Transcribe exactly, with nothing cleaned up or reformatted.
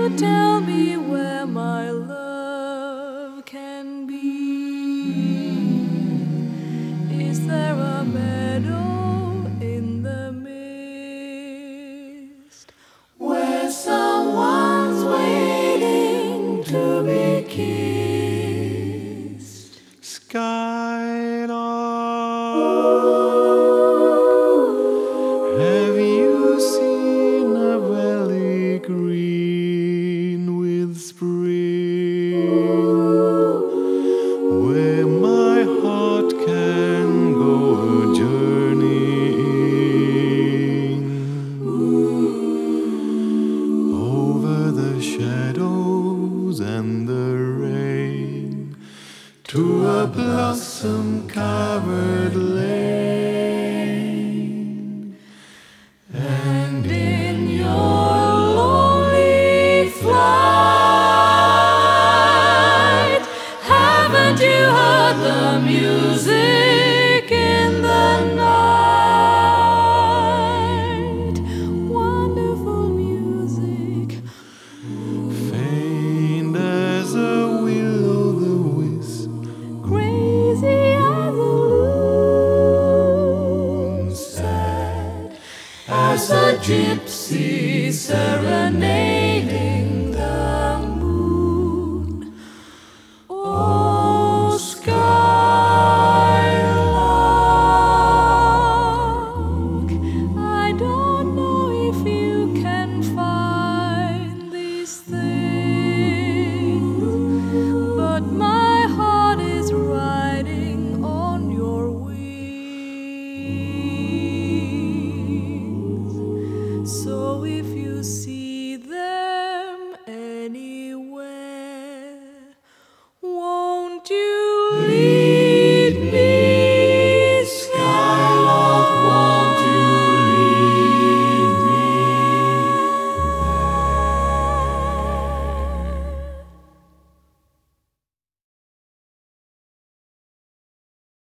you tell me where my love can be? Is there a meadow in the mist where someone's waiting to be kissed? Skylark, have you seen a valley green with spring, where my heart can go journeying over the shadows and the rain to a blossom-covered lane?